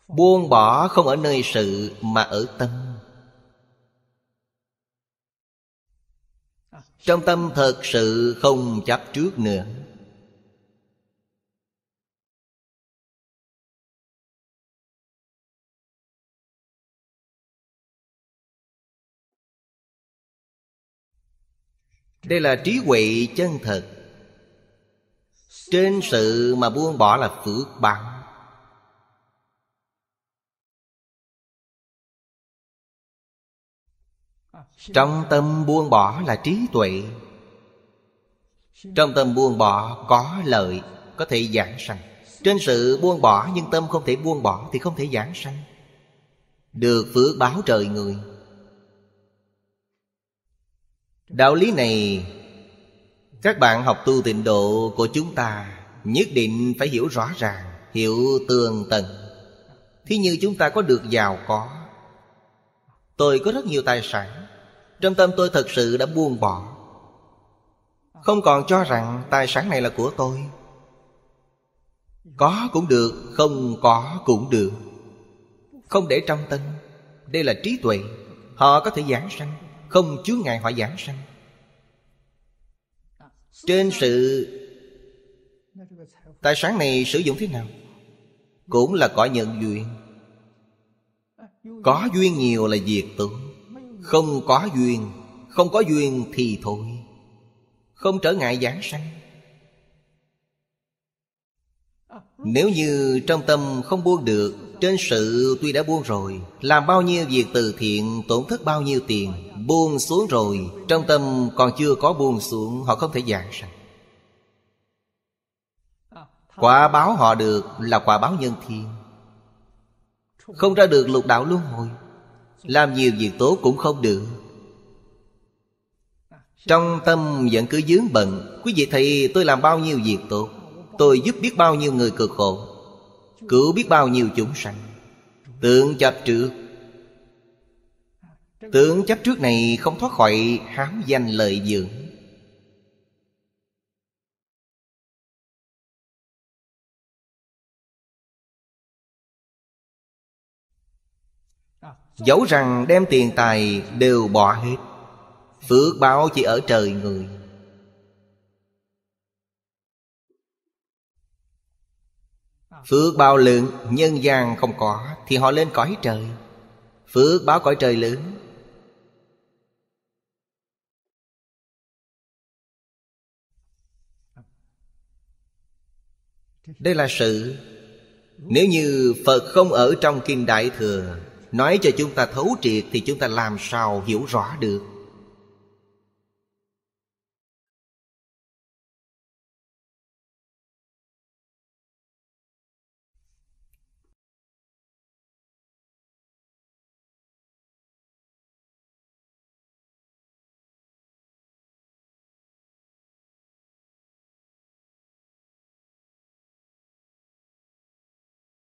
Buông bỏ không ở nơi sự mà ở tâm. Trong tâm thật sự không chấp trước nữa. Đây là trí huệ chân thật. Trên sự mà buông bỏ là phước báo. Trong tâm buông bỏ là trí tuệ. Trong tâm buông bỏ có lợi, có thể giảng sanh. Trên sự buông bỏ nhưng tâm không thể buông bỏ thì không thể giảng sanh. Được phước báo trời người. Đạo lý này các bạn học tu tịnh độ của chúng ta nhất định phải hiểu rõ ràng, hiểu tường tận. Thí như chúng ta có được giàu có. Tôi có rất nhiều tài sản. Trong tâm tôi thật sự đã buông bỏ, không còn cho rằng tài sản này là của tôi. Có cũng được, không có cũng được. Không để trong tâm. Đây là trí tuệ. Họ có thể giảng sanh, không chướng ngại họ giảng sanh. Trên sự tài sản này sử dụng thế nào? Cũng là có nhân duyên. Có duyên nhiều là việc tốt. Không có duyên, không có duyên thì thôi. Không trở ngại giảng sanh. Nếu như trong tâm không buông được, trên sự tuy đã buông rồi, làm bao nhiêu việc từ thiện, tổn thất bao nhiêu tiền, buông xuống rồi, trong tâm còn chưa có buông xuống, họ không thể giảng sanh. Quả báo họ được là quả báo nhân thiên. Không ra được lục đạo luân hồi. Làm nhiều việc tốt cũng không được. Trong tâm vẫn cứ vướng bận. Quý vị thấy tôi làm bao nhiêu việc tốt, tôi giúp biết bao nhiêu người cực khổ, cứu biết bao nhiêu chúng sanh. Tưởng chấp trước. Tưởng chấp trước này không thoát khỏi hám danh lợi dưỡng. Dẫu rằng đem tiền tài đều bỏ hết, phước báo chỉ ở trời người. Phước báo lớn nhân gian không có thì họ lên cõi trời. Phước báo cõi trời lớn. Đây là sự. Nếu như Phật không ở trong Kinh Đại Thừa nói cho chúng ta thấu triệt thì chúng ta làm sao hiểu rõ được?